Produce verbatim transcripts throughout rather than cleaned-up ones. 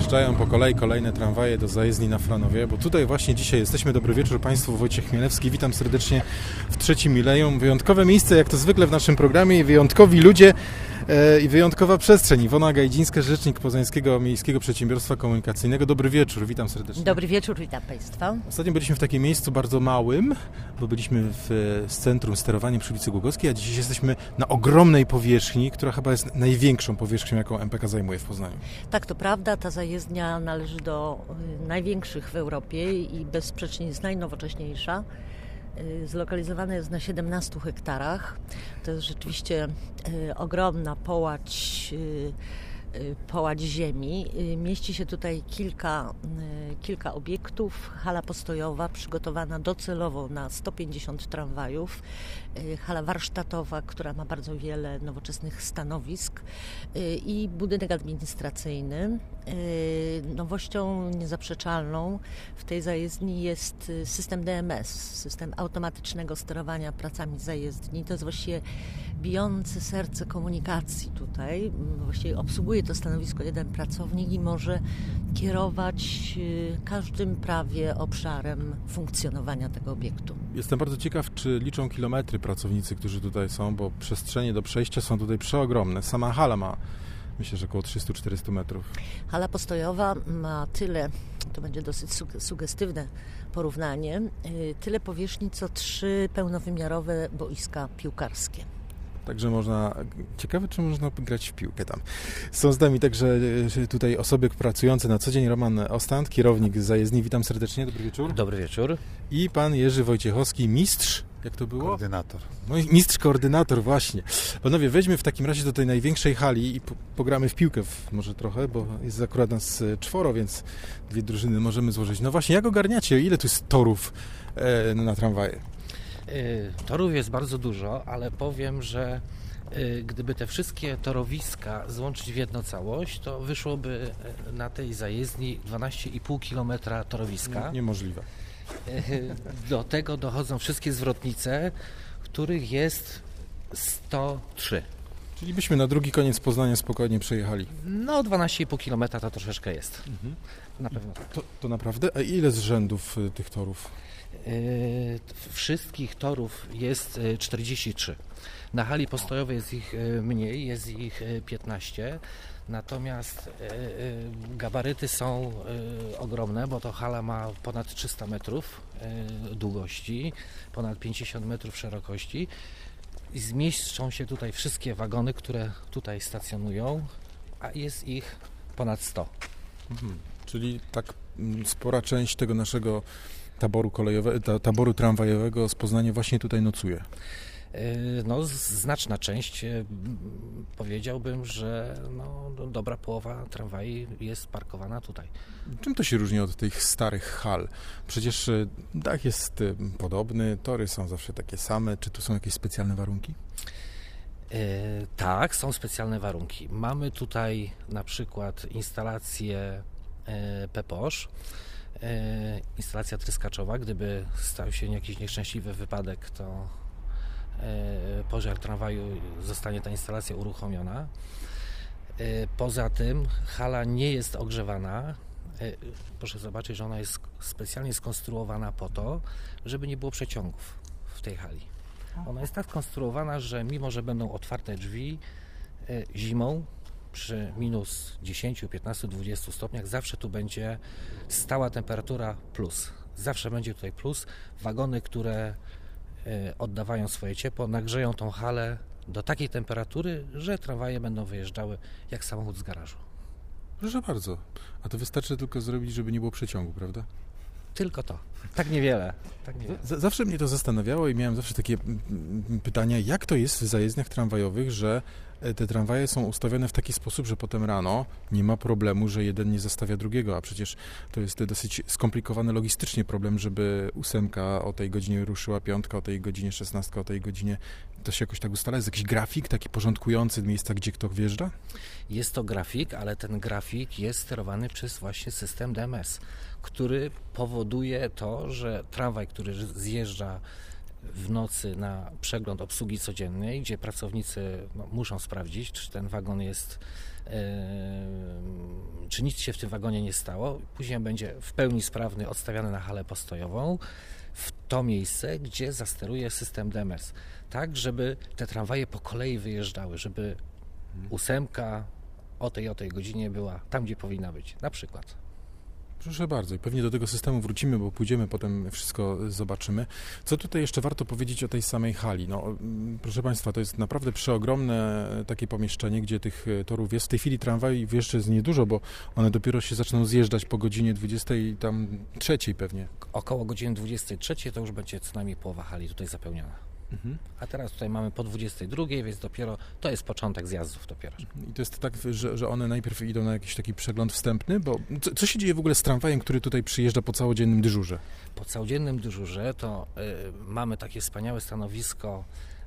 wjeżdżają po kolei kolejne tramwaje do zajezdni na Franowie, bo tutaj właśnie dzisiaj jesteśmy. Dobry wieczór Państwu, Wojciech Chmielewski. Witam serdecznie w trzecim Milenium. Wyjątkowe miejsce, jak to zwykle w naszym programie, i wyjątkowi ludzie e, i wyjątkowa przestrzeń. Iwona Gajdzińska, rzecznik Poznańskiego Miejskiego Przedsiębiorstwa Komunikacyjnego. Dobry wieczór, witam serdecznie. Dobry wieczór, witam Państwa. Ostatnio byliśmy w takim miejscu bardzo małym, bo byliśmy w centrum sterowania przy ulicy Głogowskiej, a dziś jesteśmy na ogromnej powierzchni, która chyba jest największą powierzchnią, jaką M P K zajmuje w Poznaniu. Tak, to prawda, ta zajezdnia należy do największych w Europie i bezsprzecznie jest najnowocześniejsza. Zlokalizowana jest na siedemnastu hektarach. To jest rzeczywiście ogromna połać, połać ziemi. Mieści się tutaj kilka, kilka obiektów. Hala postojowa przygotowana docelowo na sto pięćdziesiąt tramwajów. Hala warsztatowa, która ma bardzo wiele nowoczesnych stanowisk i budynek administracyjny. Nowością niezaprzeczalną w tej zajezdni jest system D M S, system automatycznego sterowania pracami zajezdni. To jest właściwie bijące serce komunikacji tutaj. Właściwie obsługuje to stanowisko jeden pracownik i może kierować każdym prawie obszarem funkcjonowania tego obiektu. Jestem bardzo ciekaw, czy liczą kilometry pracownicy, którzy tutaj są, bo przestrzenie do przejścia są tutaj przeogromne. Sama hala ma, myślę, że około trzysta czterysta metrów. Hala postojowa ma tyle, to będzie dosyć sugestywne porównanie, tyle powierzchni, co trzy pełnowymiarowe boiska piłkarskie. Także można, ciekawe, czy można grać w piłkę tam. Są z nami także tutaj osoby pracujące na co dzień. Roman Ostant, kierownik zajezdni. Witam serdecznie, dobry wieczór. Dobry wieczór. I pan Jerzy Wojciechowski, mistrz, jak to było? Koordynator. No i mistrz koordynator, właśnie. Panowie, weźmy w takim razie do tej największej hali i po, pogramy w piłkę w, może trochę, bo jest akurat nas czworo, więc dwie drużyny możemy złożyć. No właśnie, jak ogarniacie? Ile tu jest torów e, na tramwaje? Torów jest bardzo dużo, ale powiem, że gdyby te wszystkie torowiska złączyć w jedną całość, to wyszłoby na tej zajezdni dwanaście i pół kilometra torowiska. Niemożliwe. Do tego dochodzą wszystkie zwrotnice, których jest sto trzy. Czyli byśmy na drugi koniec Poznania spokojnie przejechali. No dwanaście i pół kilometra to troszeczkę jest. Mhm. Na pewno. To, to naprawdę? A ile z rzędów tych torów? Wszystkich torów jest czterdzieści trzy. Na hali postojowej jest ich mniej, jest ich piętnaście, natomiast gabaryty są ogromne, bo to hala ma ponad trzysta metrów długości, ponad pięćdziesiąt metrów szerokości i zmieszczą się tutaj wszystkie wagony, które tutaj stacjonują, a jest ich ponad sto. Mhm. Czyli tak spora część tego naszego taboru kolejowego, taboru tramwajowego z Poznania właśnie tutaj nocuje. No, znaczna część, powiedziałbym, że no, dobra połowa tramwajów jest parkowana tutaj. Czym to się różni od tych starych hal? Przecież dach jest podobny, tory są zawsze takie same. Czy tu są jakieś specjalne warunki? Yy, tak, są specjalne warunki. Mamy tutaj na przykład instalację yy, Peposz, instalacja tryskaczowa. Gdyby stał się jakiś nieszczęśliwy wypadek, to pożar tramwaju, zostanie ta instalacja uruchomiona. Poza tym hala nie jest ogrzewana. Proszę zobaczyć, że ona jest specjalnie skonstruowana po to, żeby nie było przeciągów w tej hali. Ona jest tak skonstruowana, że mimo, że będą otwarte drzwi zimą, przy minus dziesięć, piętnaście, dwadzieścia stopniach zawsze tu będzie stała temperatura plus. Zawsze będzie tutaj plus. Wagony, które oddawają swoje ciepło, nagrzeją tą halę do takiej temperatury, że tramwaje będą wyjeżdżały jak samochód z garażu. Proszę bardzo. A to wystarczy tylko zrobić, żeby nie było przeciągu, prawda? Tylko to. Tak niewiele. Tak niewiele. Z- zawsze mnie to zastanawiało i miałem zawsze takie pytania, jak to jest w zajezdniach tramwajowych, że te tramwaje są ustawione w taki sposób, że potem rano nie ma problemu, że jeden nie zastawia drugiego, a przecież to jest dosyć skomplikowany logistycznie problem, żeby ósemka o tej godzinie ruszyła, piątka o tej godzinie, szesnastka o tej godzinie. To się jakoś tak ustala? Jest jakiś grafik taki porządkujący miejsca, gdzie kto wjeżdża? Jest to grafik, ale ten grafik jest sterowany przez właśnie system D M S, który powoduje to, że tramwaj, który zjeżdża w nocy na przegląd obsługi codziennej, gdzie pracownicy no, muszą sprawdzić, czy ten wagon jest czy nic się w tym wagonie nie stało. Później będzie w pełni sprawny, odstawiany na halę postojową, w to miejsce, gdzie zasteruje system D M S. Tak, żeby te tramwaje po kolei wyjeżdżały, żeby ósemka o tej o tej godzinie była tam, gdzie powinna być, na przykład. Proszę bardzo i pewnie do tego systemu wrócimy, bo pójdziemy, potem wszystko zobaczymy. Co tutaj jeszcze warto powiedzieć o tej samej hali? No, proszę Państwa, to jest naprawdę przeogromne takie pomieszczenie, gdzie tych torów jest. W tej chwili tramwajów jeszcze jest niedużo, bo one dopiero się zaczną zjeżdżać po godzinie dwudziestej tam trzeciej pewnie. Około godziny dwudziestej trzeciej to już będzie co najmniej połowa hali tutaj zapełniona. Mhm. A teraz tutaj mamy po dwudziestej drugiej, więc dopiero to jest początek zjazdów dopiero. I to jest tak, że, że one najpierw idą na jakiś taki przegląd wstępny, bo co, co się dzieje w ogóle z tramwajem, który tutaj przyjeżdża po całodziennym dyżurze? Po całodziennym dyżurze to y, mamy takie wspaniałe stanowisko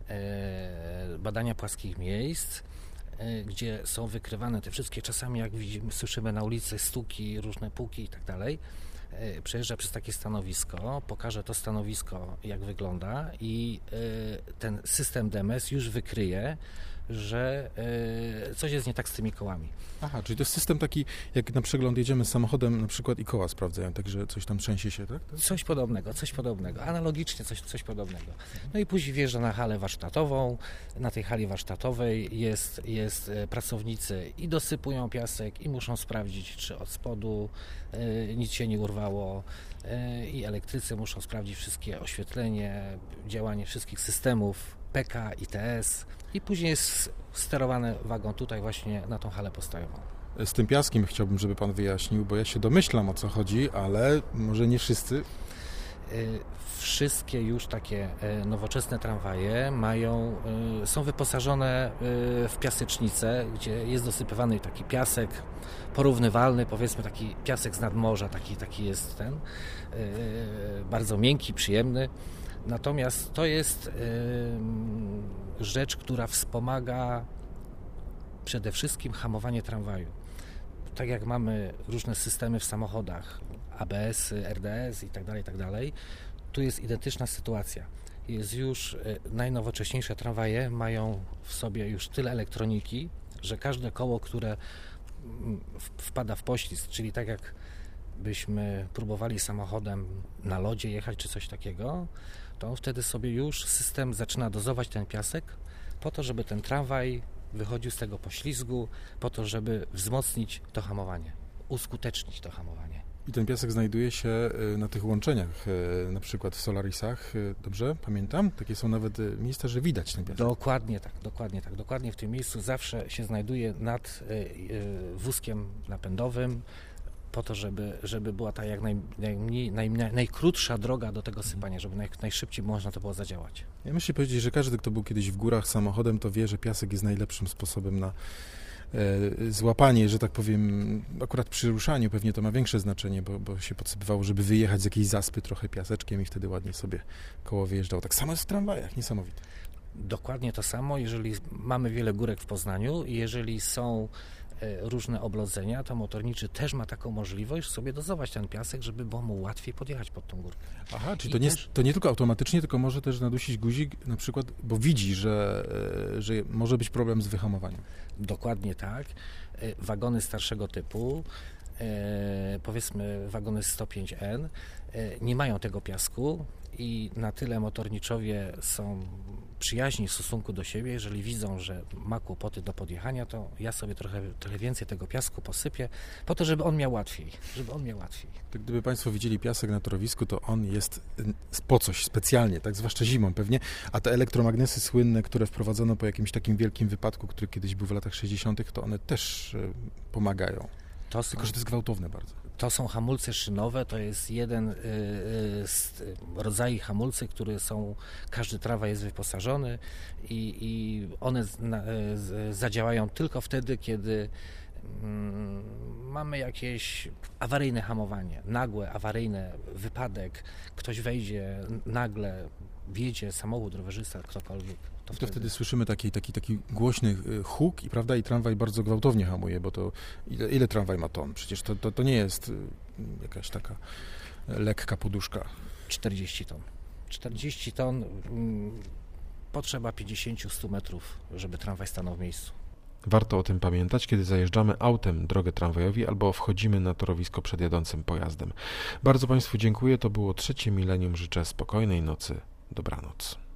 y, badania płaskich miejsc, y, gdzie są wykrywane te wszystkie, czasami jak widzimy, słyszymy na ulicy stuki, różne puki i tak dalej. Przejeżdża przez takie stanowisko, pokaże to stanowisko, jak wygląda i ten system D M S już wykryje, że coś jest nie tak z tymi kołami. Aha, czyli to jest system taki, jak na przegląd jedziemy samochodem, na przykład i koła sprawdzają, także coś tam trzęsie się, tak? Coś podobnego, coś podobnego, analogicznie coś, coś podobnego. No i później wjeżdża na halę warsztatową, na tej hali warsztatowej jest, jest pracownicy i dosypują piasek i muszą sprawdzić, czy od spodu y, nic się nie urwało y, i elektrycy muszą sprawdzić wszystkie oświetlenie, działanie wszystkich systemów P K, I T S i później jest sterowany wagon tutaj właśnie na tą halę postojową. Z tym piaskiem chciałbym, żeby Pan wyjaśnił, bo ja się domyślam, o co chodzi, ale może nie wszyscy. Wszystkie już takie nowoczesne tramwaje mają, są wyposażone w piasecznicę, gdzie jest dosypywany taki piasek porównywalny, powiedzmy taki piasek z nadmorza, taki, taki jest ten, bardzo miękki, przyjemny. Natomiast to jest y, rzecz, która wspomaga przede wszystkim hamowanie tramwaju. Tak jak mamy różne systemy w samochodach, A B S-y, R D S i tak dalej, i tak dalej, tu jest identyczna sytuacja. Jest już, y, najnowocześniejsze tramwaje mają w sobie już tyle elektroniki, że każde koło, które w, wpada w poślizg, czyli tak jak byśmy próbowali samochodem na lodzie jechać czy coś takiego, to wtedy sobie już system zaczyna dozować ten piasek po to, żeby ten tramwaj wychodził z tego poślizgu, po to, żeby wzmocnić to hamowanie, uskutecznić to hamowanie. I ten piasek znajduje się na tych łączeniach, na przykład w Solarisach, dobrze pamiętam? Takie są nawet miejsca, że widać ten piasek. Dokładnie tak, dokładnie tak. Dokładnie w tym miejscu zawsze się znajduje nad wózkiem napędowym, po to, żeby, żeby była ta jak naj, najmniej, naj, najkrótsza droga do tego sypania, żeby naj, najszybciej można to było zadziałać. Ja myślę powiedzieć, że każdy, kto był kiedyś w górach samochodem, to wie, że piasek jest najlepszym sposobem na e, złapanie, że tak powiem, akurat przy ruszaniu pewnie to ma większe znaczenie, bo, bo się podsypywało, żeby wyjechać z jakiejś zaspy trochę piaseczkiem i wtedy ładnie sobie koło wyjeżdżało. Tak samo jest w tramwajach, niesamowite. Dokładnie to samo, jeżeli mamy wiele górek w Poznaniu i jeżeli są różne oblodzenia, to motorniczy też ma taką możliwość sobie dozować ten piasek, żeby było mu łatwiej podjechać pod tą górkę. Aha, czyli to nie, też... to nie tylko automatycznie, tylko może też nadusić guzik na przykład, bo widzi, że, że może być problem z wyhamowaniem. Dokładnie tak. Wagony starszego typu, powiedzmy wagony sto pięć N, nie mają tego piasku i na tyle motorniczowie są przyjaźni w stosunku do siebie, jeżeli widzą, że ma kłopoty do podjechania, to ja sobie trochę, trochę więcej tego piasku posypię, po to, żeby on miał łatwiej, żeby on miał łatwiej. To gdyby Państwo widzieli piasek na torowisku, to on jest po coś specjalnie, tak zwłaszcza zimą pewnie, a te elektromagnesy słynne, które wprowadzono po jakimś takim wielkim wypadku, który kiedyś był w latach sześćdziesiątych, to one też pomagają. To są... Tylko, że to jest gwałtowne bardzo. To są hamulce szynowe, to jest jeden z rodzajów hamulcy, które są, każdy tramwaj jest wyposażony i, i one zadziałają tylko wtedy, kiedy mamy jakieś awaryjne hamowanie, nagłe, awaryjne wypadek, ktoś wejdzie nagle, wjedzie samochód, rowerzysta, ktokolwiek. To wtedy... to wtedy słyszymy taki, taki, taki głośny huk i prawda, i tramwaj bardzo gwałtownie hamuje, bo to ile, ile tramwaj ma ton? Przecież to, to, to nie jest jakaś taka lekka poduszka. czterdzieści ton. czterdzieści ton, mm, potrzeba pięćdziesiąt do stu metrów, żeby tramwaj stanął w miejscu. Warto o tym pamiętać, kiedy zajeżdżamy autem drogę tramwajowi albo wchodzimy na torowisko przed jadącym pojazdem. Bardzo Państwu dziękuję. To było trzecie milenium. Życzę spokojnej nocy. Dobranoc.